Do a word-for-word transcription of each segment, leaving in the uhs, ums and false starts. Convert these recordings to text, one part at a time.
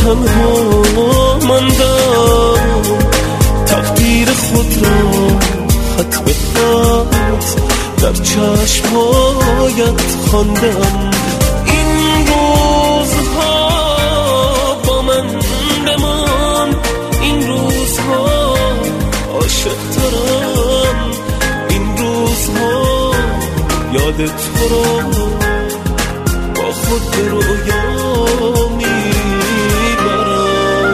تنها ماندم، تقدیر خود را خط به خط در چشمهایت خواندم. این روزها با من بمان، این روزها عاشق ترم، این روزها یاد تو را با خود به رویا میبرم.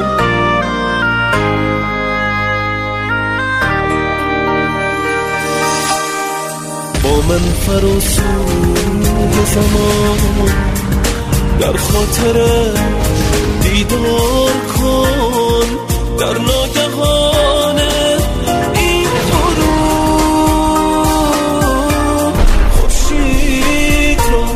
با من فراسوی زمان در خاطر دیدار کن، در ناگهان این غروب خورشید را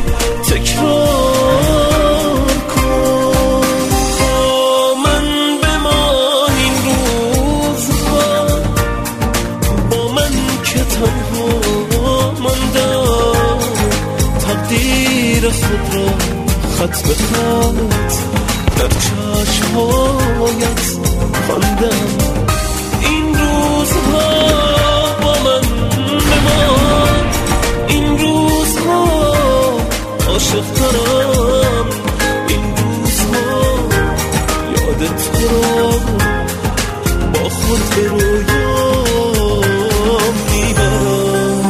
تکرار کن. با من بمان این روزها، با من که تنها ماندم، تقدیر خود را خط به خط در چشمهایت خواندم. این روزها با من بمان، این روزها عاشق ترم، این روزها یاد تو را با خود به رویا میبرم.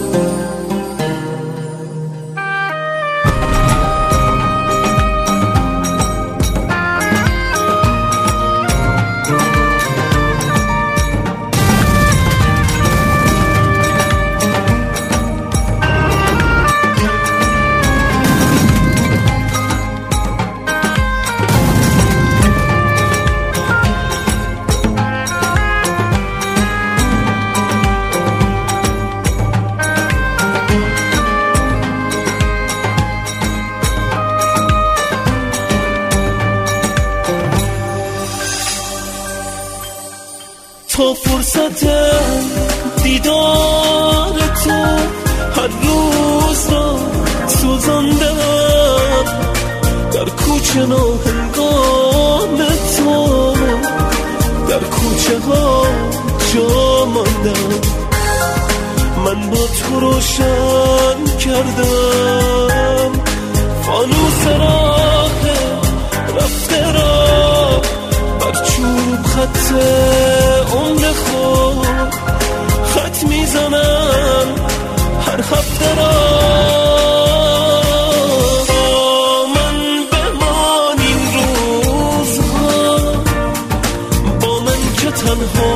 تا فرصت دیدار تو هر روز را سوزاندم، در کوچه ناهنگام تو در کوچه ها جا ماندم. من با تو روشن کردم فانوس راه رفته را، بر چوب خط عمر خود خط میزنم هر هفته را. با من بمان این روزها، با من که تنها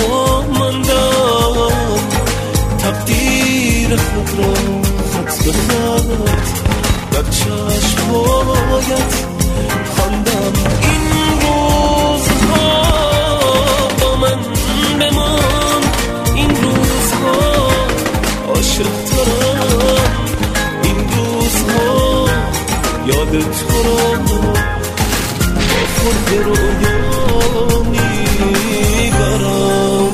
ماندم، تقدیر خود را خط به خط در چشمهایت خواندم. این روزها با من بمان، این روزها عاشق ترم، این روزها یاد تو را با خود به رویا میبرم.